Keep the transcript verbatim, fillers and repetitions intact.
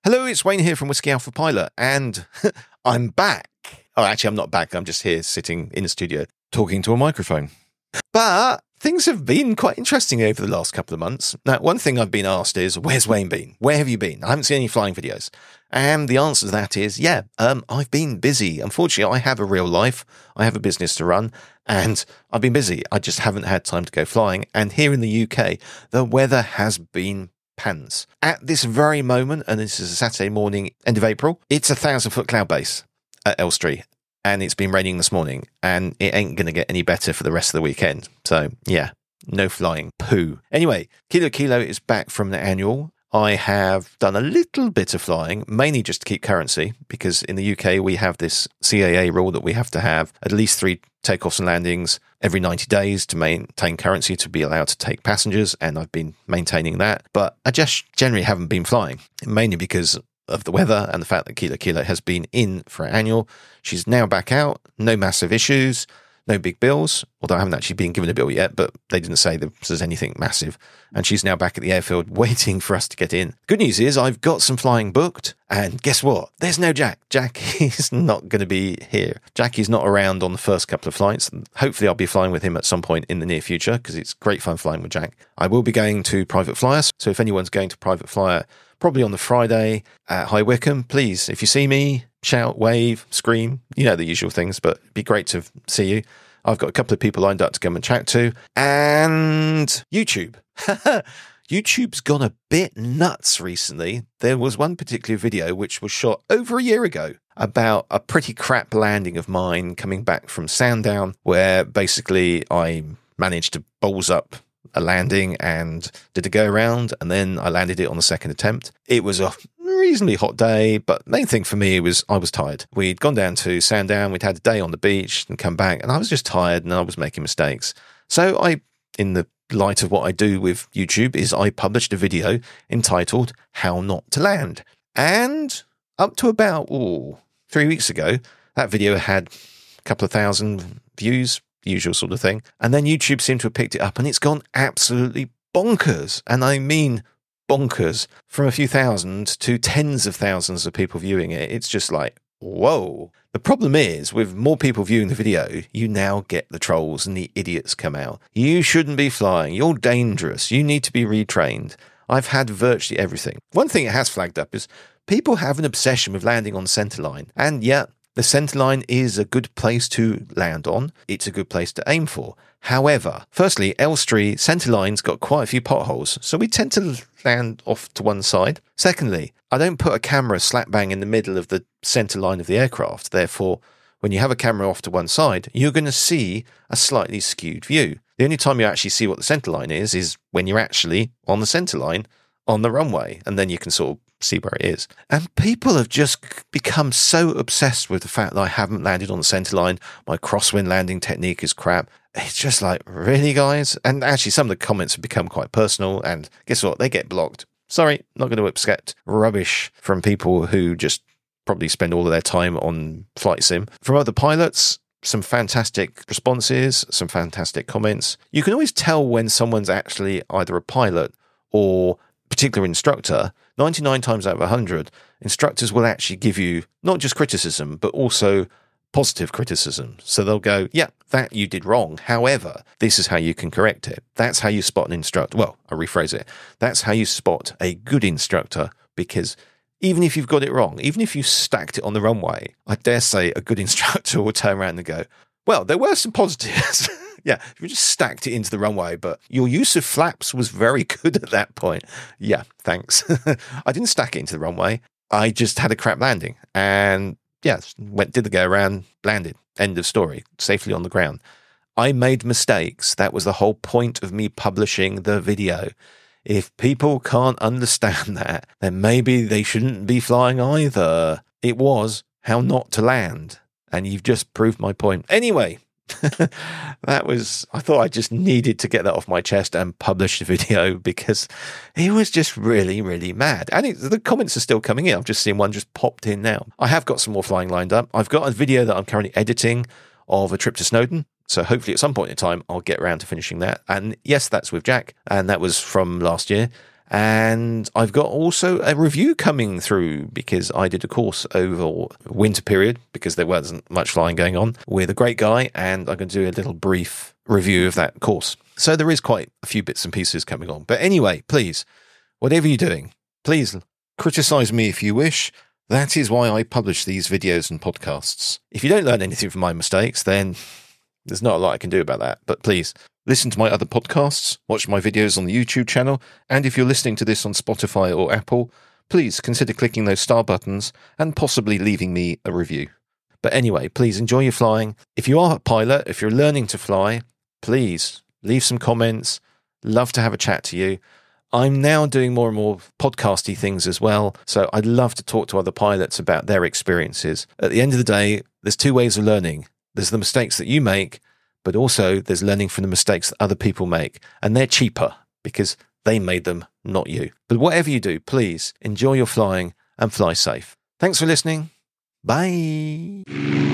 Hello, it's Wayne here from Whiskey Alpha Pilot, and I'm back. Oh, actually, I'm not back. I'm just here sitting in the studio talking to a microphone. But things have been quite interesting over the last couple of months. Now, one thing I've been asked is, where's Wayne been? Where have you been? I haven't seen any flying videos. And the answer to that is, yeah, um, I've been busy. Unfortunately, I have a real life. I have a business to run, and I've been busy. I just haven't had time to go flying. And here in the U K, the weather has been pants. At this very moment, and this is a Saturday morning, end of April, it's a thousand foot cloud base at Elstree. And it's been raining this morning, and it ain't going to get any better for the rest of the weekend. So, yeah, no flying. Poo. Anyway, Kilo Kilo is back from the annual. I have done a little bit of flying, mainly just to keep currency, because in the U K we have this C A A rule that we have to have at least three takeoffs and landings every ninety days to maintain currency to be allowed to take passengers, and I've been maintaining that. But I just generally haven't been flying, mainly because of the weather and the fact that Kilo Kilo has been in for an annual. She's now back out, no massive issues, no big bills, although I haven't actually been given a bill yet, but they didn't say that there's anything massive. And she's now back at the airfield waiting for us to get in. Good news is I've got some flying booked, and guess what? There's no Jack. Jack is not going to be here. Jack is not around on the first couple of flights. Hopefully I'll be flying with him at some point in the near future, because it's great fun flying with Jack. I will be going to Private Flyer, so if anyone's going to Private Flyer, probably on the Friday at High Wycombe, please, if you see me, shout, wave, scream, you know the usual things, but it'd be great to see you. I've got a couple of people lined up to come and chat to. And YouTube. YouTube's gone a bit nuts recently. There was one particular video which was shot over a year ago about a pretty crap landing of mine coming back from Sandown, where basically I managed to balls up a landing and did a go around, and then I landed it on the second attempt. It was a reasonably hot day, but main thing for me was I was tired. We'd gone down to Sandown, we'd had a day on the beach and come back, and I was just tired and I was making mistakes. So I, in the light of what I do with YouTube, is I published a video entitled How Not to Land. And up to about ooh, three weeks ago, that video had a couple of thousand views, usual sort of thing. And then YouTube seemed to have picked it up, and it's gone absolutely bonkers. And I mean bonkers. From a few thousand to tens of thousands of people viewing it. It's just like, whoa. The problem is, with more people viewing the video, you now get the trolls and the idiots come out. You shouldn't be flying. You're dangerous. You need to be retrained. I've had virtually everything. One thing it has flagged up is people have an obsession with landing on centerline. And yeah, the centerline is a good place to land on. It's a good place to aim for. However, firstly, Elstree centerline's got quite a few potholes, so we tend to land off to one side. Secondly, I don't put a camera slap bang in the middle of the centerline of the aircraft. Therefore, when you have a camera off to one side, you're going to see a slightly skewed view. The only time you actually see what the centerline is, is when you're actually on the centerline on the runway, and then you can sort of see where it is. And people have just become so obsessed with the fact that I haven't landed on the centerline. My crosswind landing technique is crap. It's just like, really, guys? And actually, some of the comments have become quite personal, and guess what? They get blocked. Sorry, not going to accept rubbish from people who just probably spend all of their time on flight sim. From other pilots, some fantastic responses, some fantastic comments. You can always tell when someone's actually either a pilot or particular instructor. Ninety-nine times out of one hundred, instructors will actually give you not just criticism, but also positive criticism. So they'll go, yeah, that you did wrong. However, this is how you can correct it. That's how you spot an instructor. Well, I'll rephrase it. That's how you spot a good instructor, because even if you've got it wrong, even if you stacked it on the runway, I dare say a good instructor will turn around and go, well, there were some positives. Yeah, you just stacked it into the runway, but your use of flaps was very good at that point. Yeah, thanks. I didn't stack it into the runway. I just had a crap landing. And yeah, went, did the go around, landed. End of story. Safely on the ground. I made mistakes. That was the whole point of me publishing the video. If people can't understand that, then maybe they shouldn't be flying either. It was how not to land. And you've just proved my point. Anyway, that was, I thought I just needed to get that off my chest and publish the video, because he was just really, really mad. And it, the comments are still coming in. I've just seen one just popped in now. I have got some more flying lined up. I've got a video that I'm currently editing of a trip to Snowdon. So hopefully at some point in time, I'll get around to finishing that. And yes, that's with Jack. And that was from last year. And I've got also a review coming through because I did a course over winter period because there wasn't much flying going on with a great guy, and I'm going to do a little brief review of that course. So there is quite a few bits and pieces coming on. But anyway, please, whatever you're doing, please criticize me if you wish. That is why I publish these videos and podcasts. If you don't learn anything from my mistakes, then there's not a lot I can do about that. But please, listen to my other podcasts, watch my videos on the YouTube channel, and if you're listening to this on Spotify or Apple, please consider clicking those star buttons and possibly leaving me a review. But anyway, please enjoy your flying. If you are a pilot, if you're learning to fly, please leave some comments. Love to have a chat to you. I'm now doing more and more podcasty things as well, so I'd love to talk to other pilots about their experiences. At the end of the day, there's two ways of learning. There's the mistakes that you make, but also there's learning from the mistakes that other people make, and they're cheaper because they made them, not you. But whatever you do, please enjoy your flying and fly safe. Thanks for listening. Bye.